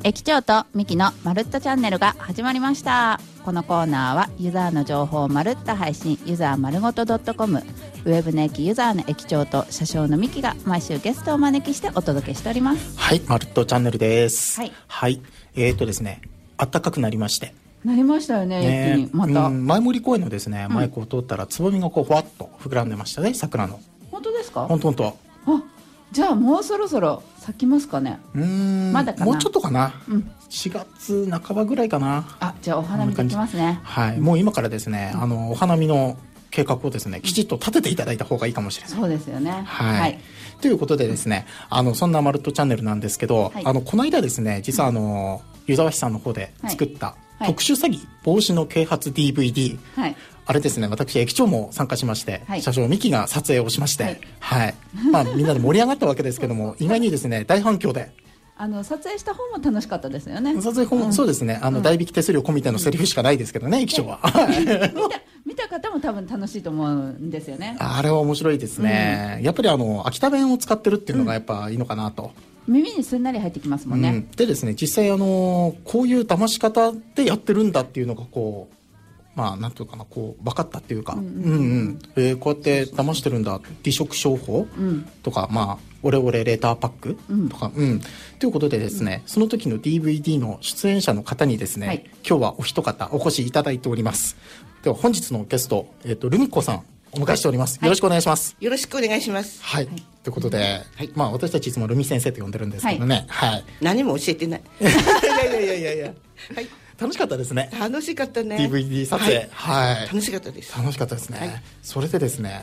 駅長とミキのまるっとチャンネルが始まりました。このコーナーはユザーの情報をまるっと配信、ユザー丸ごと .com、 ウェブの駅ユザーの駅長と車掌のミキが毎週ゲストをお招きしてお届けしております。 はい、まるっとチャンネルです。 はい、 はい、ですね、暖かくなりましてなりましたよね、一気にまた、 前森公園のですね、マイクを通ったらつぼみがこうふわっと膨らんでましたね、桜の。 本当ですか？ 本当。 あ、じゃあもうそろそろ咲きますかね。まだかな、 もうちょっとかな、4月半ばぐらいかな。 あ、じゃあお花見できますね。 はい、もう今からですね、お花見の計画をですね、きちっと立てていただいた方がいいかもしれない。 そうですよね。 はい、ということでですね、そんなまるっとチャンネルなんですけど、 はい、 この間ですね、実は湯沢市さんの方で作った、特殊詐欺防止の啓発 DVD、 はい、 あれですね、私駅長も参加しまして、車掌ミキが撮影をしまして、みんなで盛り上がったわけですけども、意外にですね大反響で、 撮影した方も楽しかったですよね。 撮影本、そうですね、代引き手数料込みでのセリフしかないですけどね、駅長は見た方も多分楽しいと思うんですよね。 あれは面白いですね、やっぱり秋田弁を使ってるっていうのがやっぱいいのかなと、 耳にすんなり入ってきますもんね。 でですね、実際こういう騙し方でやってるんだっていうのがこう、なんていうかな、こう分かったっていうか、こうやって騙してるんだ、離職商法とか、オレオレレーターパックとか、ということでですね、その時の DVD の出演者の方にですね、今日はお一方お越しいただいております。では本日のゲスト、ルミ子さんお迎えしております。よろしくお願いします。 よろしくお願いします。 はい、ということで、私たちいつもルミ先生と呼んでるんですけどね、 何も教えてないいや、楽しかったですね。 楽しかったね。 DVD 撮影、 楽しかったです。 楽しかったですね、それでですね、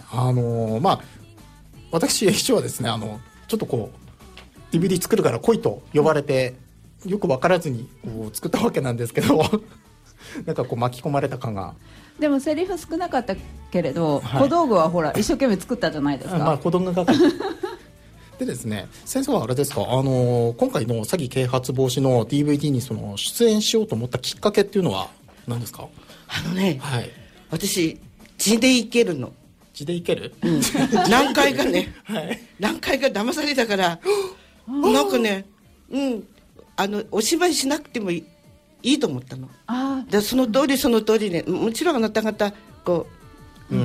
私駅長はですね、ちょっとこう DVD 作るから来いと呼ばれて、よく分からずにこう作ったわけなんですけどなんかこう巻き込まれた感が。 でもセリフ少なかったけれど、小道具はほら一生懸命作ったじゃないですか。 小道具がでですね、先生はあれですか、今回の詐欺啓発防止の DVD に出演しようと思ったきっかけっていうのは何ですか？ 私地で行けるの。 地で行ける、 何回かね、何回か騙されたからなんかね、お芝居しなくてもいいと思ったの。でその通りね、もちろんあなた方こう、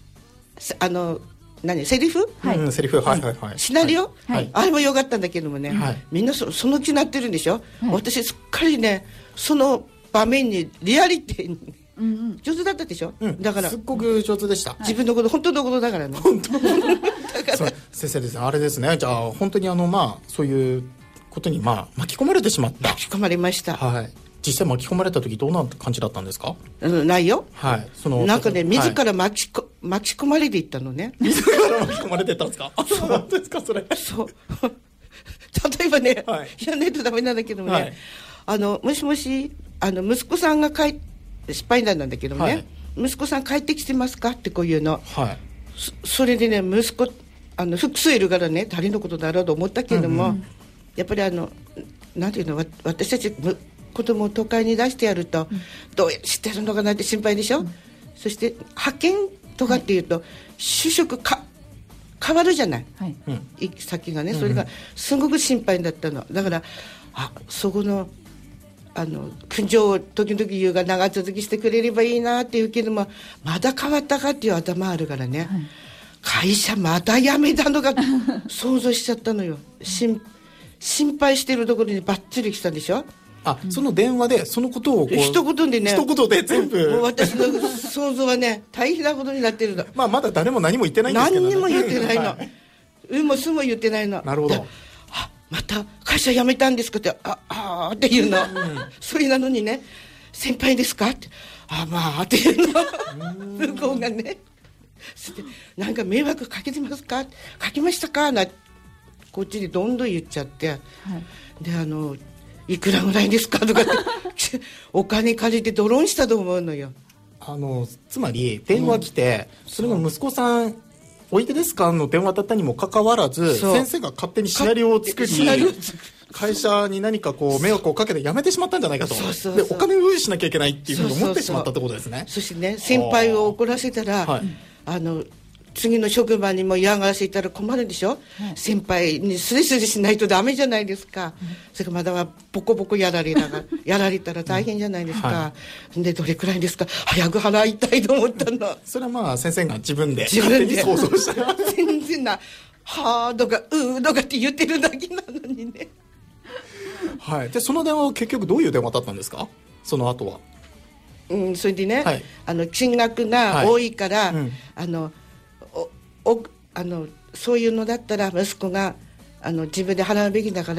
セリフ、 セリフ、 シナリオ、あれもよかったんだけどもね、みんなその気になってるんでしょ、私すっかりねその場面にリアリティに上手だったでしょ、だからすっごく上手でした。 自分のこと本当のことだからね。 本当だから先生ですね、あれですね、じゃあ本当にそういうことに巻き込まれてしまった。 巻き込まれました。 実際巻き込まれた時どんな感じだったんですか？ ないよ、なんかね、自ら巻き込まれていったのね。 自ら巻き込まれていったんですか？そうですか、それ。 そう例えばね、やんないとダメなんだけどもね、もしもし息子さんが失敗なんだけどもね、息子さん帰ってきてますかってこういうの、それでね、息子複数いるからね、誰のことだろうと思ったけども、やっぱりなんていうの、私たち子供を都会に出してやると、どうしてるのかなって心配でしょ、そして派遣とかっていうと、就職変わるじゃない、行き先がね、それがすごく心配だったの。だからそこの苦情を時々言うが長続きしてくれればいいなっていうけども、まだ変わったかっていう頭あるからね、会社また辞めたのか想像しちゃったのよ。心配してるところにバッチリ来たでしょ。 その電話でそのことを一言でね、 一言で全部、 もう私の想像はね大変なことになってるの。 まだ誰も何も言ってないんですけどね。 何にも言ってないの、もすも言ってないの。 なるほど。 また会社辞めたんですかってっていうの、それなのにね、先輩ですかってっていうの向こうがね、なんか迷惑かけてますか、かけましたかな、こっちでどんどん言っちゃって、でいくらぐらいですかとかってお金借りてドローンしたと思うのよ。 つまり電話来て、それが息子さんおいでですかの電話だったにもかかわらず、先生が勝手にシナリオを作り、会社に何か迷惑をかけて辞めてしまったんじゃないかと。でお金を用意しなきゃいけないっていうふうに思ってしまったってことですね。 そしてね、先輩を怒らせたら、 次の職場にも嫌がらせいたら困るでしょ、先輩にスリスリしないとダメじゃないですか、それからまだボコボコやられたら大変じゃないですか、でどれくらいですか、早く払いたいと思ったの。 それはまあ先生が自分で勝手に想像した全然な、はーとかうーとかって言ってるだけなのにね。 はい、でその電話は結局どういう電話だったんですか、その後は。 それでね、金額が多いから、そういうのだったら息子が自分で払うべきだから、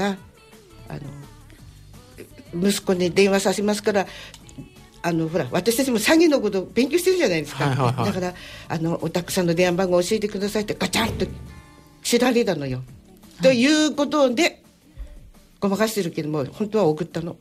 息子に電話させますから、ほら私たちも詐欺のことを勉強してるじゃないですか、だからおたくさんの電話番号教えてくださいってガチャンと知られたのよ、ということでごまかしてるけども本当は送ったの。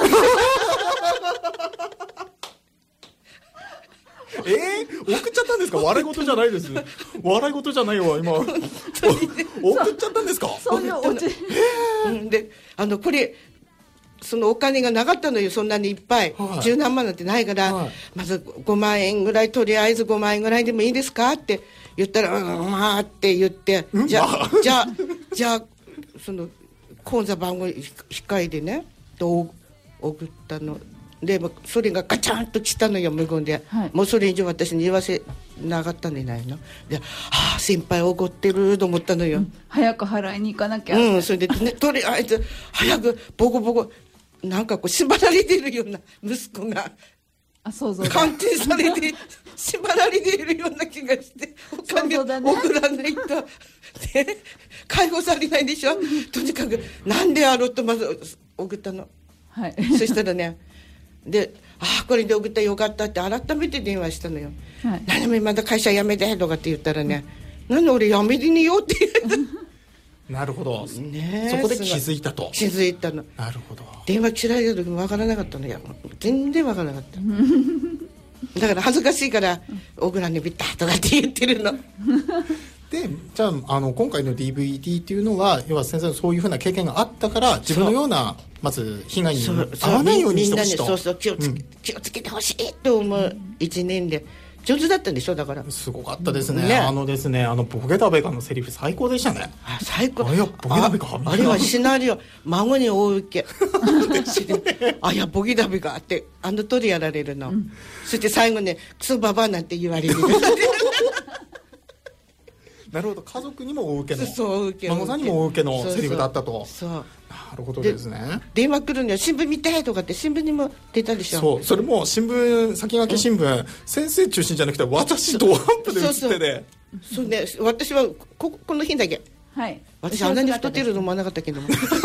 送っちゃったんですか。笑い事じゃないです。笑い事じゃないよ今。送っちゃったんですか。 そういうオチ。 でこれそのお金がなかったのよ、そんなにいっぱい、十何万なんてないから、まず5万円ぐらい、とりあえず5万円ぐらいでもいいですかって言ったら、まあって言って、じゃあその口座番号控えでねと送ったので、それがガチャンと来たのよ無言で、もうそれ以上私に言わせなかったんじゃないので、先輩怒ってると思ったのよ、 早く払いに行かなきゃ、 それで、ね、とりあえず早くボコボコなんかこう縛られてるような息子が鑑定されて縛られているような気がして、お金を送らないと、ね、解放されないでしょ、とにかくなんでやろうとまず送ったの、そしたらね、でこれで送ったらよかったって改めて電話したのよ、何もまだ会社辞めてとかって言ったらね、なんで俺辞めてねよって言うなるほど、ね、そこで気づいたと。 気づいたの。なるほど。電話切られた時も分からなかったのよ、全然分からなかっただから恥ずかしいから大倉にビッタとかって言ってるのでじゃあ今回の DVD っていうのは要は先生のそういうふうな経験があったから自分のようなまず被害に遭わないようにしてほしいと、 そう気をつけてほしいと思う1年で上手だったんでしょ。だからすごかったですね。ですね、ボケダベカのセリフ最高でしたね。 最高。 ボケダベカあれはシナリオ孫に大受けやボケダベカって通りやられるの、そして最後ねクソババアなんて言われるなるほど、家族にも大受けの、 そう孫さんにも大受けのセリフだったと。なるほどですね。 電話来るには新聞見たいとかって新聞にも出たでしょ。 それも新聞先駆け新聞、先生中心じゃなくて私ドアップで写ってて、 そうね、私はこの日だけ、私あんなに太ってると思わなかったけども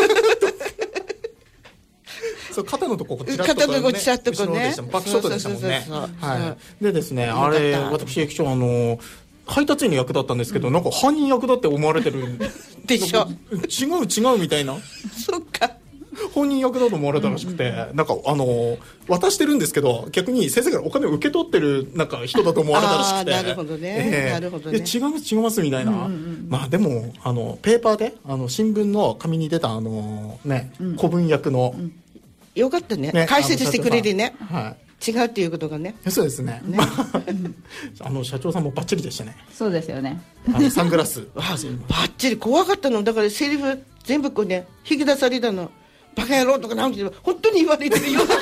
肩のとこちらっとね、 ちらっとこね、 バックショットでしたもんね。でですね、あれ私駅長配達員の役だったんですけど、なんか犯人役だって思われてるでしょ。 違うみたいなそっか、 本人役だと思われたらしくて、なんか渡してるんですけど逆に先生からお金を受け取ってるなんか人だと思われたらしくてなるほどね、なるほどね、 違いますみたいな、まあでもペーパーで新聞の紙に出た古文役の、 よかったね、解説してくれてね、違うっていうことがね。 そうですね。社長さんもバッチリでしたね。 そうですよね。 サングラス。 バッチリ怖かったの。だからセリフ全部こうね引き出されたの。バカ野郎とかなんて本当に言われてるような。本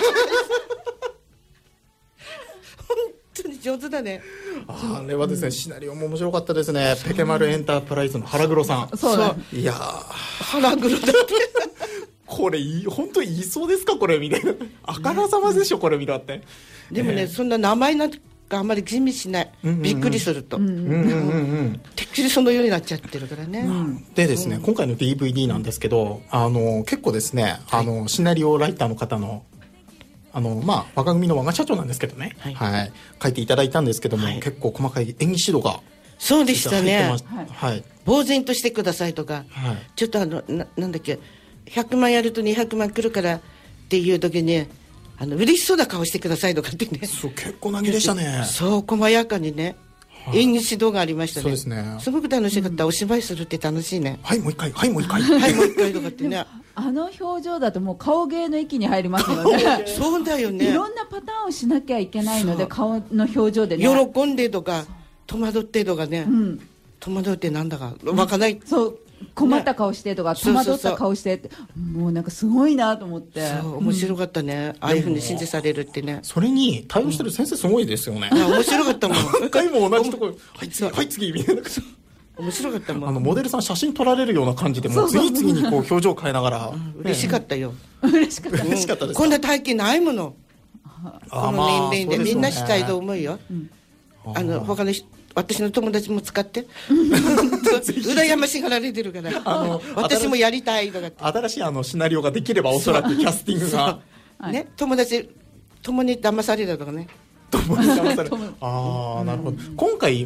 当に上手だね。 あれはですね、シナリオも面白かったですね。ペケマルエンタープライズの腹黒さん。 そう。 いや腹黒だって。 これ本当に言いそうですかこれみたいな、あからさまでしょこれみたいなって。 でもね、そんな名前なんかあんまり吟味しない、びっくりすると、てっきりそのようになっちゃってるからね。 でですね、今回の DVD なんですけど結構ですねシナリオライターの方の若組の我が社長なんですけどね、書いていただいたんですけども、結構細かい演技指導がそうでしたね。呆然としてくださいとか、ちょっとなんだっけ100万やると200万来るからっていう時に嬉しそうな顔してくださいとかってね。 そう、結構難儀でしたね。 そう細やかにね、演技指導がありましたね。 そうですね。 すごく楽しかった。お芝居するって楽しいね。 はいもう一回はいもう一回はいもう一回とかってね表情だともう顔芸の域に入りますよね。 そうだよね。 いろんなパターンをしなきゃいけないので顔の表情でね、 喜んでとか戸惑ってとかね、戸惑ってなんだか分からない、 そう困った顔してとか、戸惑った顔してって、もうなんかすごいなと思って。 そう面白かったね、ああいうふうに信じされるってね。 それに対応してる先生すごいですよね。 面白かったもん。 何回も同じところはい次みたいな。 面白かったもん。 モデルさん写真撮られるような感じで、もう次々にこう表情変えながら、 嬉しかったよ。 嬉しかったです。 こんな体験ないもの。この年齢でみんなしたいと思うよ。他の私の友達も使って羨ましがられてるから私もやりたいとかって。 新しいシナリオができればおそらくキャスティングがね、友達共に騙されたとかね。 共に騙された。ああ、なるほど。今回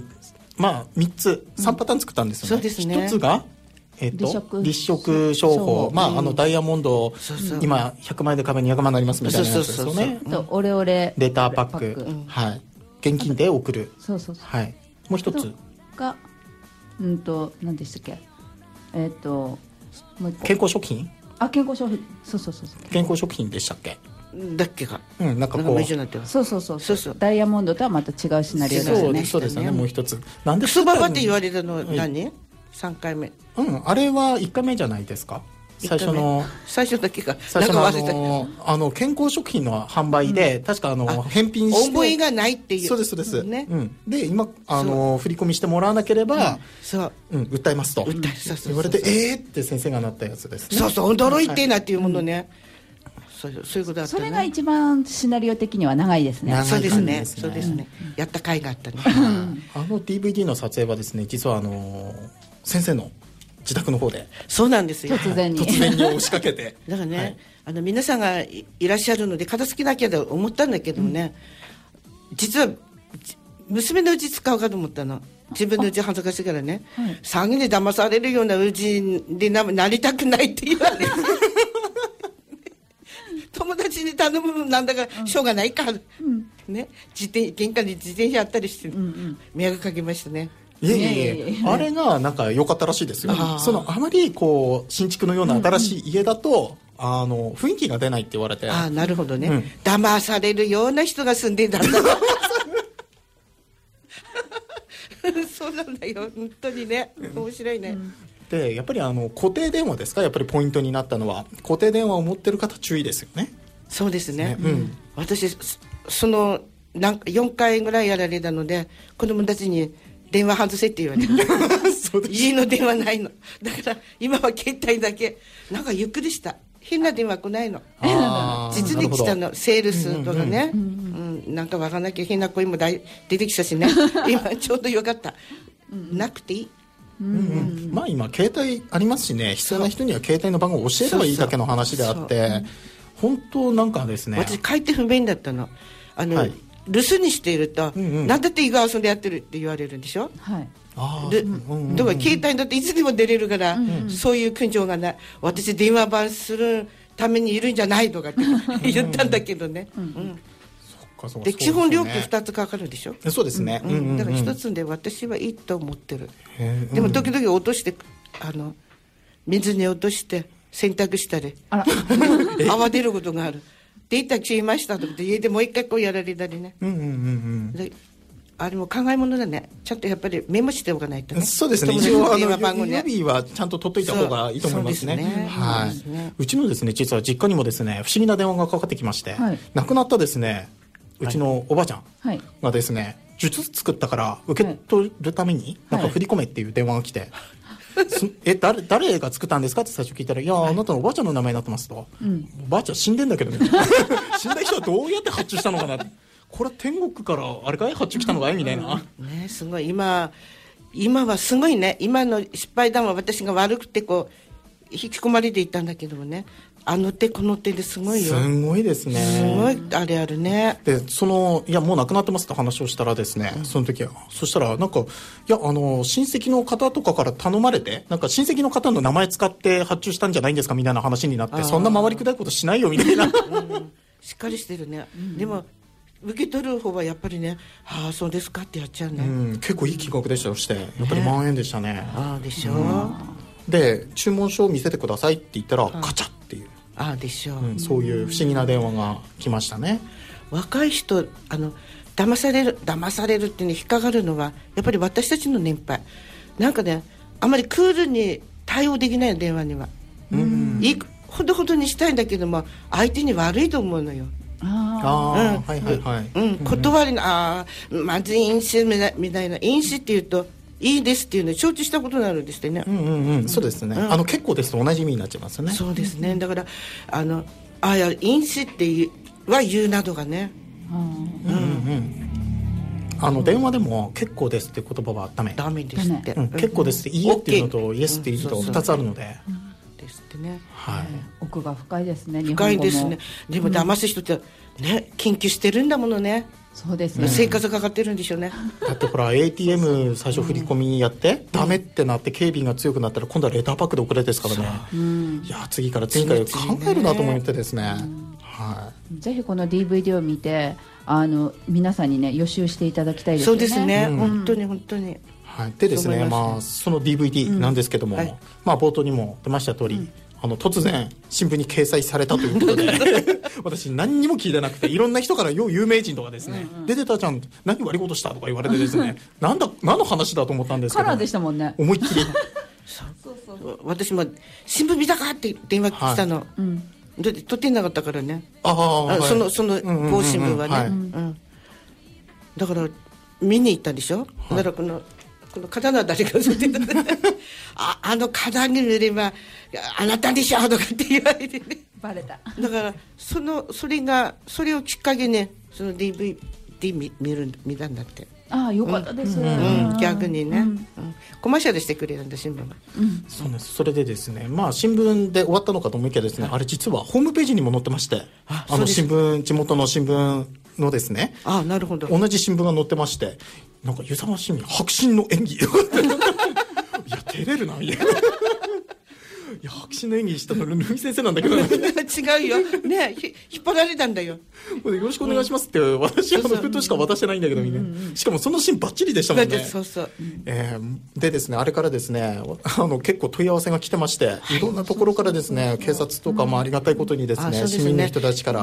3つ3パターン作ったんですよね。 そうですね。 1つが立食商法、ダイヤモンド今100万円で買えば200万になりますみたいなやつですよね。 オレオレレターパック、はい、現金で送る。 そうそうそう、 はい。もう一つが何でしたっけ、もう一個健康食品。 健康食品、そう健康食品でしたっけだっけか。 なんかこうそうダイヤモンドとはまた違うシナリオですよね。 そうですよね。もう一つなんでクソババって言われたの何？3回目。 あれは1回目じゃないですか。最初だけか。 最初の健康食品の販売で、確か返品して覚えがないっていう。 そうですね。で今振り込みしてもらわなければ訴えますと言われて、って先生がなったやつですね。 そう驚いてなっていうものね。そういうことだったね。 それが一番シナリオ的には長いですね。 そうですね。やった甲斐があったね。 DVD の撮影はですね、実は先生の自宅の方で。 そうなんですよ。 突然に押しかけて。 だからね、皆さんがいらっしゃるので片付けなきゃと思ったんだけどもね、実は娘のうち使うかと思ったの。自分のうち恥ずかしいからね、詐欺で騙されるようなうちでなりたくないって言われて友達に頼むなんだかしょうがないから、ね、玄関に自転車あったりして、迷惑かけましたね。 あれがなんか良かったらしいですよ。あまりこう新築のような新しい家だと、雰囲気が出ないって言われて。 なるほどね、騙されるような人が住んでたんだそうなんだよ、本当にね、面白いね。 でやっぱり固定電話ですか、やっぱりポイントになったのは固定電話を持ってる方注意ですよね。 そうですね、私4回ぐらいやられたので、子供たちに電話外せって言われて家の電話ないのだから、今は携帯だけ。なんかゆっくりした、変な電話来ないの。実に来たの、セールスとかね、なんかわからなきゃ変な声も出てきたしね今ちょうどよかった、なくていい。 今携帯ありますしね、必要な人には携帯の番号を教えればいいだけの話であって、本当なんかですね、 私帰って不便だったの。留守にしていると、何だって井川遊んでやってるって言われるんでしょ。だから携帯だっていつでも出れるから、そういう苦情がない。私電話番するためにいるんじゃないとかって言ったんだけどね。で基本料金2つかかるでしょ。 そうですね。 だから1つで私はいいと思ってる。でも時々落として水に落として洗濯したり泡出ることがある。データ消えましたとかって家でもう一回こうやられたりね。あれも考え物だね。ちゃんとやっぱりメモしておかないとね。 そうですね。一応指はちゃんと取っといた方がいいと思いますね。うちのですね、実は実家にもですね、不思議な電話がかかってきまして、亡くなったですね、うちのおばあちゃんがですね、術作ったから受け取るためになんか振り込めっていう電話が来て、誰が作ったんですかって最初聞いたら、いやあなたのおばあちゃんの名前になってますと。おばあちゃん死んでんだけどね死んだ人はどうやって発注したのかなって、これは天国からあれかい発注来たのかいみたいな、 すごい今はすごいね。今の失敗談は私が悪くてこう引き込まれていったんだけどもね、あの手この手ですごいよ。 すごいですね。 すごいあれあるね。 でいやもう亡くなってますって話をしたらですね、その時はそしたらなんか、いや親戚の方とかから頼まれて、なんか親戚の方の名前使って発注したんじゃないんですかみたいな話になって、そんな回りくどいことしないよみたいなしっかりしてるね。でも受け取る方はやっぱりね、そうですかってやっちゃうね。 結構いい金額でしたとして、やっぱり万円でしたね。 でしょ。 で注文書を見せてくださいって言ったら、カチャっていうでしょ。 そういう不思議な電話が来ましたね。 若い人騙されるっていうのに引っかかるのはやっぱり私たちの年配なんかね、あまりクールに対応できないの、電話には。ほどほどにしたいんだけども相手に悪いと思うのよ。断りのまず飲酒みたいな、飲酒っていうといいですっていうのを承知したことになるんですってね。 そうですね、結構ですと同じ意味になっちゃいますよね。 そうですね、だから飲酒っては言うなどがね、 電話でも結構ですって言葉はダメですって、 結構ですっていいえっていうのとイエスっていうのと2つあるので、 ですってね、 奥が深いですね。 深いですね。でも騙す人ってね、研究してるんだものね。 そうですね、 生活かかってるんでしょうね。 だってほら ATM 最初振り込みやってダメってなって警備が強くなったら今度はレターパックで送れですからね。いや次から考えるなと思ってですね、 ぜひこの DVD を見て皆さんにね予習していただきたいですね。 そうですね、本当に本当に。 でですね、その DVD なんですけども、冒頭にも出ました通り、突然新聞に掲載されたということで私何にも聞いてなくて、いろんな人から有名人とかですね、出てたじゃん、何悪いことしたとか言われてですね何の話だと思ったんですけど、 カラーでしたもんね、 思いっきりそう私も新聞見たかって電話来たの、撮ってなかったからね、その某新聞はね、だから見に行ったでしょ。だからこの刀は誰か撮ってた刀に塗ればあなたでしょとかって言われてね、 バレた。 だからそれをきっかけにその DVD 見たんだって。 よかったです、 逆にね、コマーシャルしてくれるんだ新聞が。 そうです。それでですね、新聞で終わったのかと思いきやですね、あれ実はホームページにも載ってまして、地元の新聞のですね、 なるほど、 同じ新聞が載ってまして、なんか湯沢市民迫真の演技いや照れるなみたいないや迫真の演技したのルミ先生なんだけど違うよね、引っ張られたんだよ。 よろしくお願いしますって私封筒しか渡してないんだけど、しかもそのシーンバッチリでしたもんね。でですね、あれからですね結構問い合わせが来てまして、いろんなところからですね、警察とかもありがたいことにですね、市民の人たちから、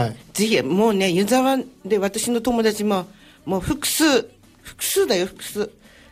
ぜひもうね、湯沢で私の友達ももう複数だよ、複数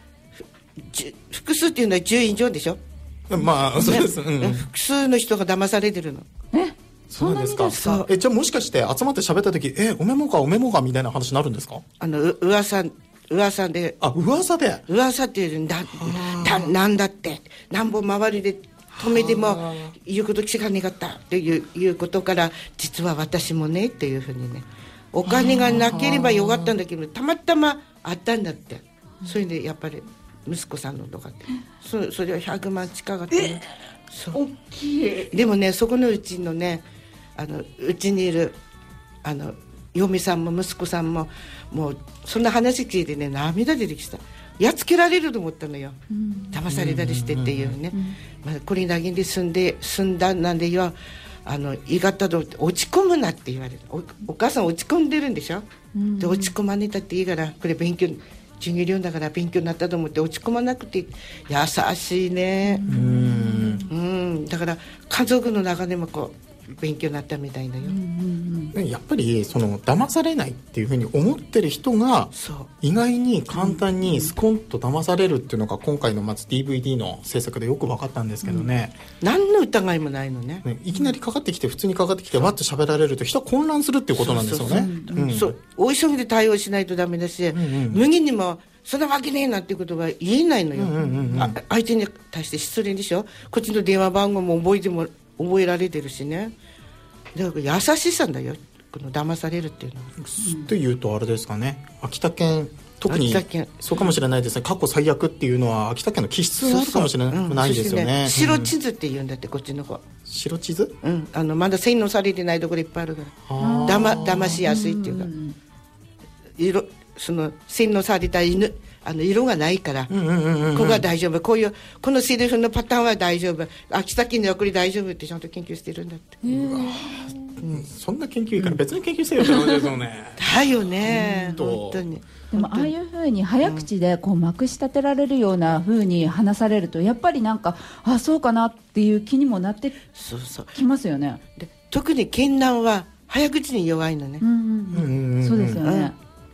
っていうのは10以上でしょ。 そうです、 複数の人が騙されてるの。 そうなんですか。じゃあもしかして集まって喋った時おメモかみたいな話になるんですか。 噂で噂っていうなんだってなんぼ周りで止めても言うこと聞かねかったっていうことから、実は私もねっていうふうにね、お金がなければよかったんだけどたまたまあったんだって。それでやっぱり息子さんのとかってそれは100万近かったね。 大きい。 でもね、そこのうちのね、うちにいる嫁さんも息子さんももうそんな話聞いてね、涙出てきた。やっつけられると思ったのよ、騙されたりしてっていうね、これだけで済んだなんでよ、言い方で落ち込むなって言われる。お母さん落ち込んでるんでしょ、で落ち込まねたっていいから、これ勉強授業料だから勉強になったと思って落ち込まなくて優しいね。だから家族の中でもこう勉強になったみたいだよ。 やっぱりその騙されないっていうふうに思ってる人が意外に簡単にスコンと騙されるっていうのが今回のまず DVD の制作でよく分かったんですけどね、 何の疑いもないのね。 いきなりかかってきて普通にかかってきてわっと喋られると人は混乱するっていうことなんですよね。大急ぎで対応しないとダメだし、無限にもそんなわけねえなっていうことは言えないのよ。相手に対して失礼でしょ。こっちの電話番号も覚えられてるしね。だから優しさんだよ、この騙されるっていうのは。というとあれですかね、秋田県特にそうかもしれないですね。過去最悪っていうのは秋田県の気質があるかもしれないですよね。 白地図って言うんだって、こっちの子。 白地図、 まだ洗脳されてないところいっぱいあるから、騙しやすいっていうか、その洗脳された色がないから、ここは大丈夫、このセリフのパターンは大丈夫、秋田県のこれ大丈夫ってちゃんと研究してるんだって。 そんな研究いいから別に研究せよって話ですよね。 だよね、本当に。 でもああいうふうに早口でこうまくし立てられるようなふうに話されると、やっぱりなんかそうかなっていう気にもなってきますよね。 で特に県南は早口に弱いのね。 そうですよね。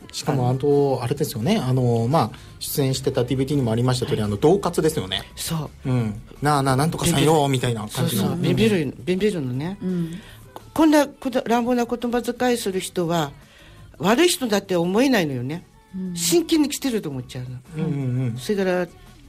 しかもあれですよね、出演してた DVD にもありました通り、恫喝ですよね。 そう、 なんとかさんよみたいな感じの。 ビビるのね、こんな乱暴な言葉遣いする人は悪い人だって思えないのよね、真剣に来てると思っちゃうの、それから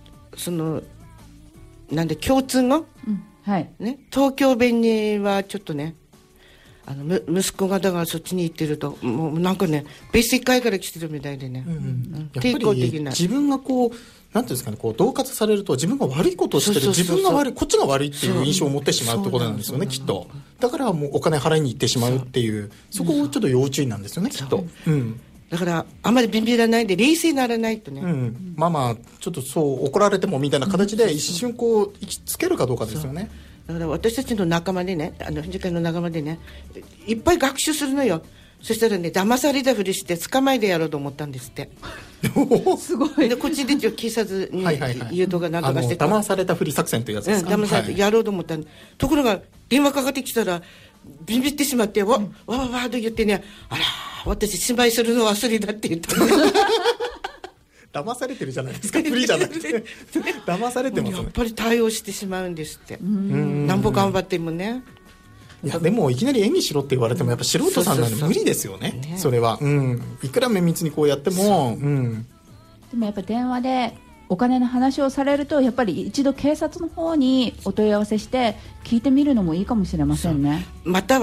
共通語、ね、東京弁にはちょっとね、息子がだからそっちに行ってるともうなんかね別世界から来てるみたいでね、抵抗的な。 自分がこうなんていうんですかね、恫喝されると自分が悪いことをしてる、自分が悪い、こっちが悪いっていう印象を持ってしまうってことなんですよね、きっと。だからもうお金払いに行ってしまうっていう、そこをちょっと要注意なんですよね、きっと。 だからあんまりビビらないで冷静にならないとね、 ちょっとそう怒られてもみたいな形で一瞬こう行きつけるかどうかですよね。 だから私たちの仲間でね、富士会の仲間でね、いっぱい学習するのよ。そしたらね、騙されたふりして捕まえてやろうと思ったんですって。 すごい。 でこっちで警察に誘導がなんとかして騙されたふり作戦というやつですか。 騙されてやろうと思ったんで、ところが電話かかってきたらビビってしまってわーと言ってね、あら私芝居するの忘れたって言ったの。 騙されてるじゃないですか、フリーじゃなくて騙されてますね。 やっぱり対応してしまうんですって。なんぼ頑張ってもね。 いやでもいきなり演技しろって言われてもやっぱ素人さんなんで無理ですよね、それは、いくら綿密にこうやっても、 でもやっぱ電話でお金の話をされるとやっぱり一度警察の方にお問い合わせして聞いてみるのもいいかもしれませんね。 また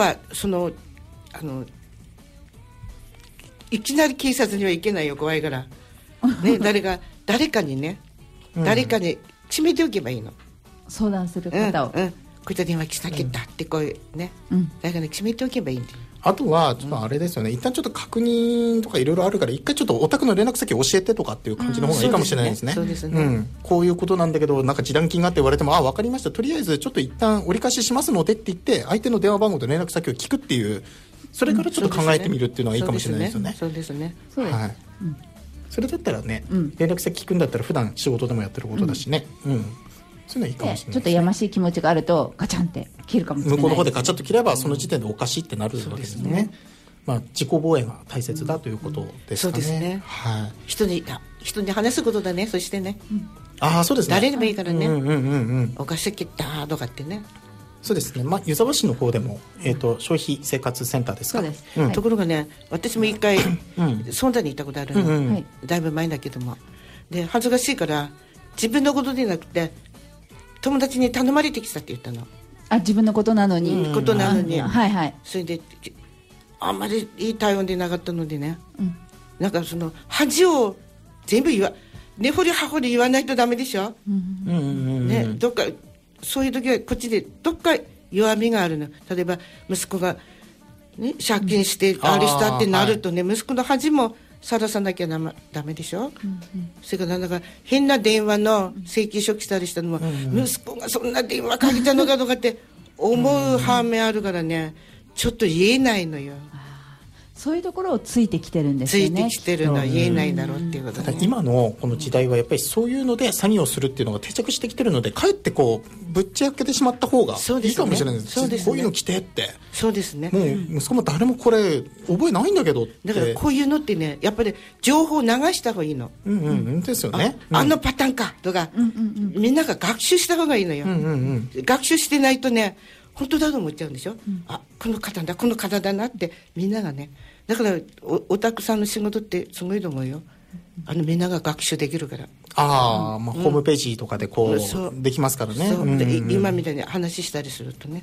はいきなり警察には行けないよ、怖いからね、誰かにね、誰かに決めておけばいいの、 相談する方を、 こういった電話来たけたってこういうね、誰かに決めておけばいいんだよ。 あとはちょっとあれですよね、一旦ちょっと確認とかいろいろあるから一回ちょっとお宅の連絡先教えてとかっていう感じの方がいいかもしれないですね。こういうことなんだけどなんか示談金がって言われても分かりました、とりあえずちょっと一旦折り返ししますのでって言って相手の電話番号と連絡先を聞くっていう、それからちょっと考えてみるっていうのがいいかもしれないですよね。 そうですね。 はい。それだったらね、連絡先聞くんだったら普段仕事でもやってることだしね、そういうのはいいかもしれないですね。 ちょっとやましい気持ちがあるとガチャンって切るかもしれない。 向こうの方でガチャッと切ればその時点でおかしいってなるわけですね。自己防衛が大切だということですかね。そうですね。はい。人に話すことだね。そしてね。 そうですね。 誰でもいいからね。おかしい切ったとかってね。 そうですね。湯沢市の方でも消費生活センターですか。 そうです。 ところがね、私も一回ソンダに行ったことあるの。だいぶ前だけども。で恥ずかしいから自分のことでなくて友達に頼まれてきたって言ったの。 自分のことなのに。はいはい。 それであんまりいい対応でなかったのでね、なんか恥を全部根掘り葉掘り言わないとダメでしょ、ね、どっかそういう時はこっちでどっか弱みがあるの。例えば息子が、ね、借金してあれしたってなるとね、息子の恥もさらさなきゃダメでしょ、それからなんか変な電話の請求書来たりしたのも、息子がそんな電話かけたのかとかって思う反面あるからね、ちょっと言えないのよ。 そういうところをついてきてるんですよね。 ついてきてるのは言えないだろうっていうことで、ね、 今のこの時代はやっぱりそういうので詐欺をするっていうのが定着してきてるので、かえってこうぶっちゃけてしまった方がいいかもしれないです。 そうですね。 こういうの来てって。 そうですね。 もう息子も誰もこれ覚えないんだけどって。 だからこういうのってね、やっぱり情報を流した方がいいの。 ですよね。 あのパターンかとか、みんなが学習した方がいいのよ。学習してないとね、本当だと思っちゃうんでしょ、この方だなってみんながね。だからおたくさんの仕事ってすごいと思うよ。みんなが学習できるから。 ホームページとかでこうできますからね。 今みたいに話したりするとね。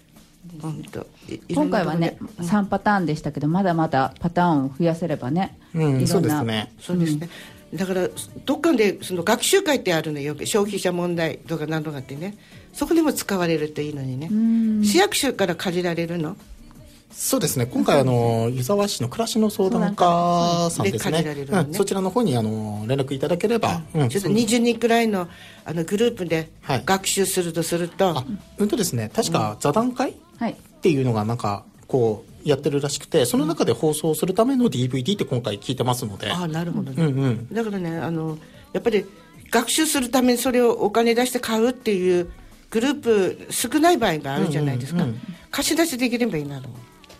今回はね、3パターンでしたけど、まだまだパターンを増やせればね、 そうですね。 そうですね。だからどっかで学習会ってあるのよ。消費者問題とか何とかってね、そこでも使われるといいのにね。市役所から借りられるの。 そうですね。今回湯沢市の暮らしの相談課さんですね。そちらの方に連絡いただければ、 ちょっと20人くらいのグループで学習するとすると、 ですね。確か座談会っていうのがなんかこうやってるらしくて、その中で放送するための DVD って今回聞いてますので。 なるほどね。だからね、やっぱり学習するためにそれをお金出して買うっていうグループ少ない場合があるじゃないですか。貸し出しできればいいなと思う。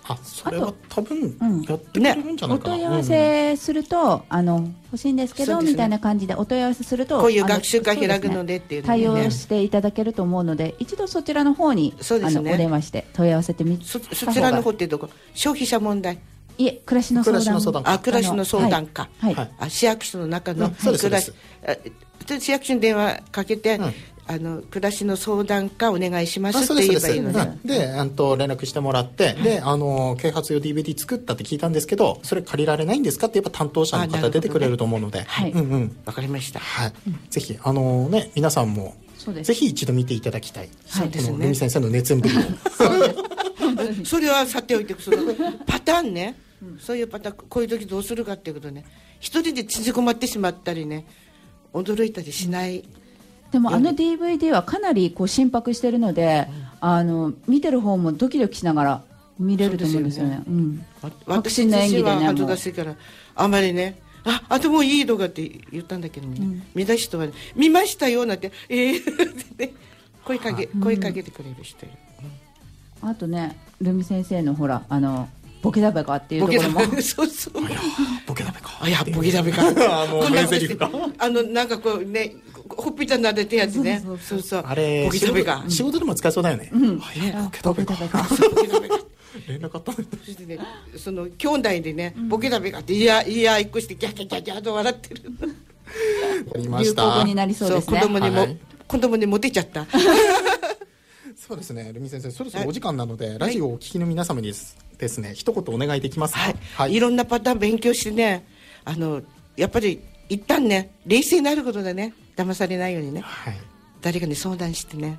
それは多分やってくれるんじゃないかな、 お問い合わせすると、欲しいんですけどみたいな感じでお問い合わせすると、 こういう学習会開くのでっていうの対応していただけると思うので、一度そちらの方にお電話して問い合わせてみた方が。 そちらの方ってどこ？消費者問題？ いえ、暮らしの相談。 暮らしの相談課。市役所の中の暮らし、市役所に電話かけて、暮らしの相談課お願いしますって言えばいいので、連絡してもらって、で、啓発用 DVD 作ったって聞いたんですけど、それ借りられないんですかって言えば担当者の方出てくれると思うので、 わかりました。 ぜひ皆さんもぜひ一度見ていただきたい。ルミ先生の熱演ぶりを。 それはさておいて、そのパターンね、そういうパターン、こういう時どうするかっていうことね、一人で縮こまってしまったりね、驚いたりしない。 でもDVD はかなり心拍してるので、見てる方もドキドキしながら見れると思うんですよね。 私自身は恥ずかしいからあまりね、あともういい動画って言ったんだけどね、見た人はね、見ましたよなんてって声かけてくれる人いる。 あとね、ルミ先生のほらボケダベかっていうところも、 そうそう、 ボケダベか、 ボケダベか、 名台詞がなんかこうね、ほっぺた撫でてやつね、そうそう、 あれボケダベか、 仕事でも使えそうだよね。ボケダベか、連絡あったね。 そしてね、その兄弟でね、ボケダベかっていや一個してギャギャギャギャと笑ってる。 流行語になりそうですね。 子供にモテちゃった。 そうですね、ルミ先生、そろそろお時間なので、ラジオをお聞きの皆様にですね、一言お願いできますか。 いろんなパターン勉強してね、やっぱり一旦ね、冷静になることでね、騙されないようにね、誰かに相談してね、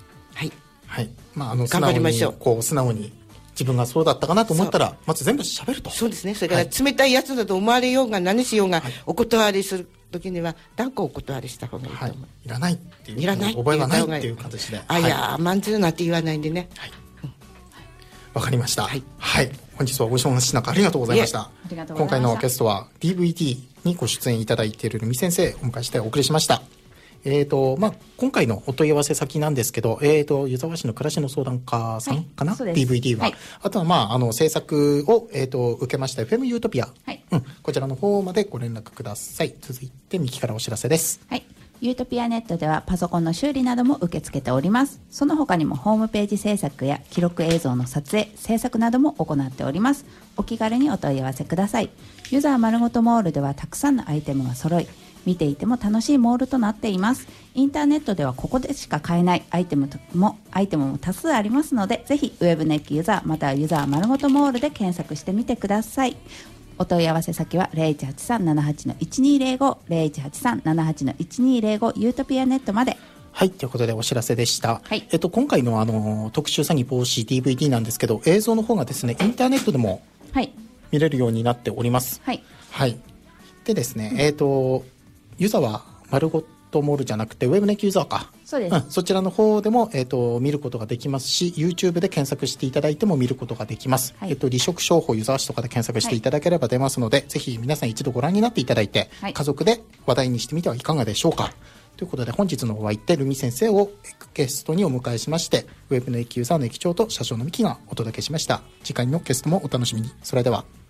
頑張りましょう。素直に自分がそうだったかなと思ったら、まず全部喋ると。 そうですね。それから冷たいやつだと思われようが何しようが、お断りする時には断固お断りした方がいいと思う。 いらないっていう、 いらない覚えがないっていう形で、 まんずるなって言わないんでね。 わかりました。本日はお忙しい中ありがとうございました。今回のゲストは DVD にご出演いただいているルミ先生お迎えしてお送りしました。今回のお問い合わせ先なんですけど、湯沢市の暮らしの相談課さんかな、DVD は、あとは制作を、受けました FM ユートピア、こちらの方までご連絡ください。続いて右からお知らせです。 ユートピアネットではパソコンの修理なども受け付けております。その他にもホームページ制作や記録映像の撮影、制作なども行っております。お気軽にお問い合わせください。ユザー丸ごとモールではたくさんのアイテムが揃い、見ていても楽しいモールとなっています。インターネットではここでしか買えないアイテムも多数ありますので、ぜひウェブネッキユザーまたはユザー丸ごとモールで検索してみてください。お問い合わせ先は 0183-78-1205 0183-78-1205 ユートピアネットまで。 ということでお知らせでした。今回の特殊詐欺防止 DVD なんですけど、映像の方がですね、インターネットでも見れるようになっております。でですね、ユザは丸ごとモールじゃなくてウェブネッキユザーか。 そうです。 そちらの方でも、見ることができますし、 YouTube で検索していただいても見ることができます。離職商法ユザー市とかで検索していただければ出ますので、ぜひ皆さん一度ご覧になっていただいて、家族で話題にしてみてはいかがでしょうか。ということで本日のお相手ルミ先生をゲストにお迎えしまして、ウェブネッキユザーの駅長と社長のミキがお届けしました。次回のゲストもお楽しみに。それでは。